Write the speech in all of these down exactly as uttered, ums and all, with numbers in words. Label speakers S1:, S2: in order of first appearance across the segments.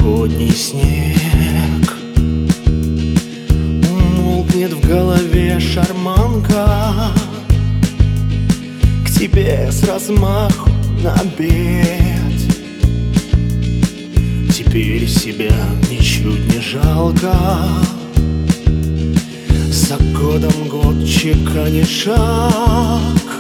S1: прошлогодний снег. Умолкнет в голове шарманка, к тебе с размаху на обед. Теперь себя ничуть не жалко, за годом год чеканит шаг.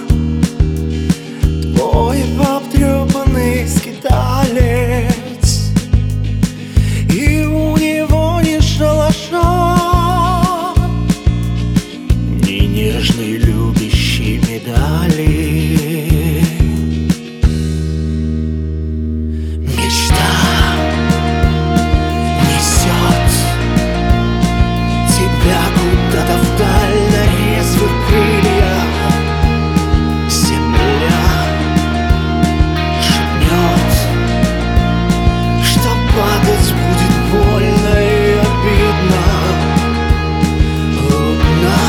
S1: Твой обтрепанный скиталец, и у него ни шалаша, ни нежной любящей медали. Мечта несет тебя куда-то вдаль на резвых крыльях. Земля шепнет, что падать будет больно и обидно. Луна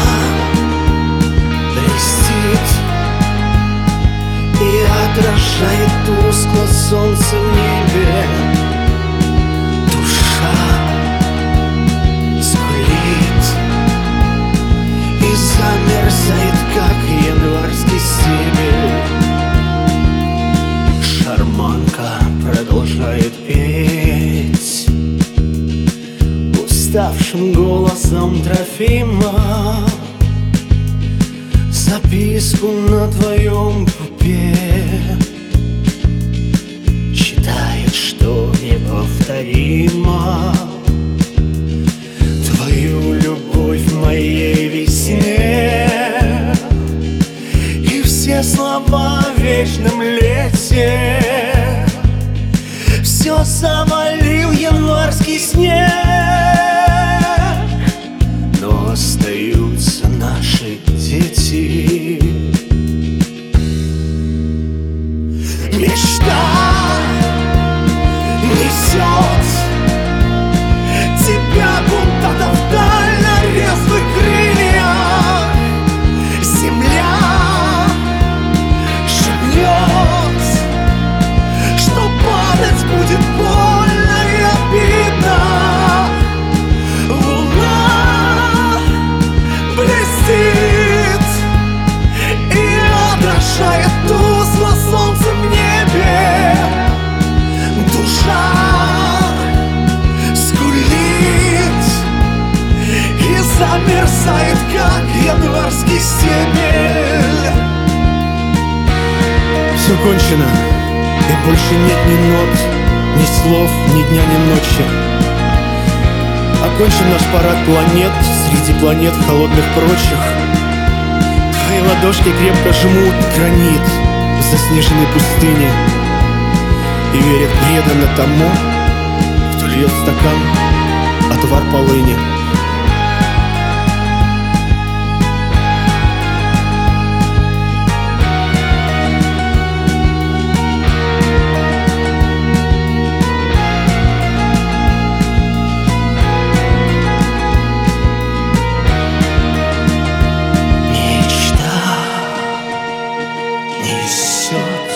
S1: блестит и отражает тускло солнце в небе. Душа скулит и замерзает, как январский стебель. Шарманка продолжает петь уставшим голосом Трофима записку на твоем пупе. Читает, что неповторимо твою любовь в моей весне, и все слова о вечном лете все завалил январский снег. Но остаются наши дети. Мечта несет тебя куда-то вдаль на резвых крыльях. Земля шепнет, что падать будет больно и обидно. Луна блестит и отражает тускло солнце в небе. Душа скулит и замерзает, как январский стебель.
S2: Все кончено, и больше нет ни нот, ни слов, ни дня, ни ночи. Окончен наш парад планет среди планет холодных прочих. Твои ладошки крепко жмут гранит в заснеженной пустыне и верят преданно тому, кто льет в стакан отвар полыни.
S1: Несет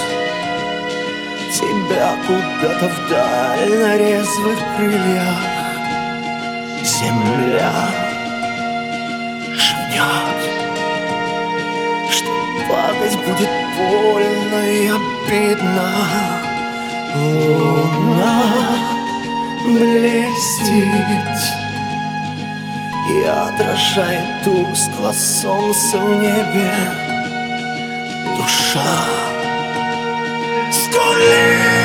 S1: тебя куда-то вдаль на резвых крыльях. Земля шепнет, что падать будет больно и обидно. Луна блестит и отражает тускло солнце в небе. Душа скулит